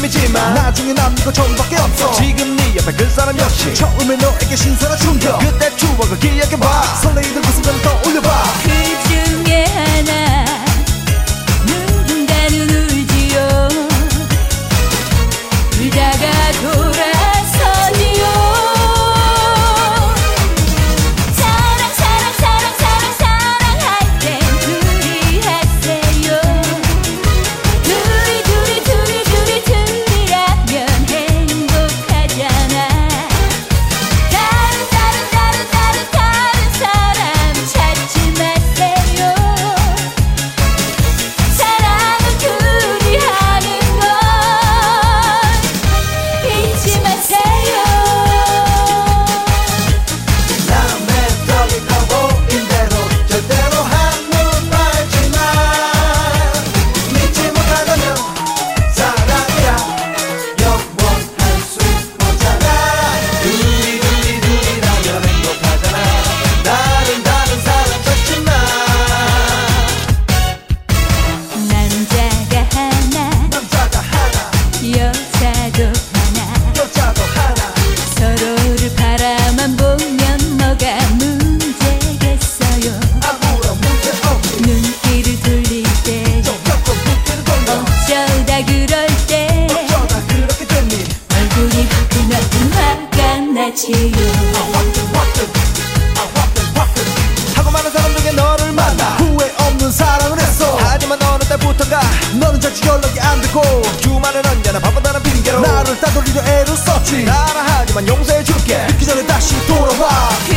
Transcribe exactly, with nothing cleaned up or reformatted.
느낌이지만 나중에 남는 거 처음밖에 없어. 지금 네 옆에 그 사람 역시 처음에 너에게 신선한 충격. 그때 추억을 기억해봐. 설레이던 그 순간 떠올려봐. 그 중에 하나 누군가는 울지요. 울다가 돌아서지요. 사랑 사랑 사랑 사랑 사랑할 땐 둘이 하세요. 둘이 둘이 둘이 둘이 둘이라면 행복하잖아. 다른 다른 다른 다른 다른 사람 찾지 마세요. 사랑은 둘이 하는 걸 잊지 마세요. 나는 멘토리 가보인 대로 절대로 한눈 팔지만 믿지 못한다면 사랑이야 영원할 수 없잖아. 둘이 둘이 둘이라면 행복하잖아. 다른 다른 사람 찾지 마. 남자가 하나 남자가 하나 여자도 하나 여자도 하나 서로를 바라만 보면 뭐가 문제겠어요. 아무런 문제 없이 눈길을 돌릴 때 조금 눈길을 돌려 어쩌다 그럴 때 어쩌다 그렇게 됐니. 얼굴이 화끈화끈 화가 나지요. 화끈 화끈 아 화끈 화끈 하고 많은 사람 중에 너를 만나 후회 없는 사랑을 했어. 하지만 어느 때부턴가 너는 자주 연락이 안 되고 주말엔 언제나 바쁘다는 핑계로 나를 따돌리려 애를 썼지. 따라하지만 용서해줄게. 그 전에 다시 돌아와. 그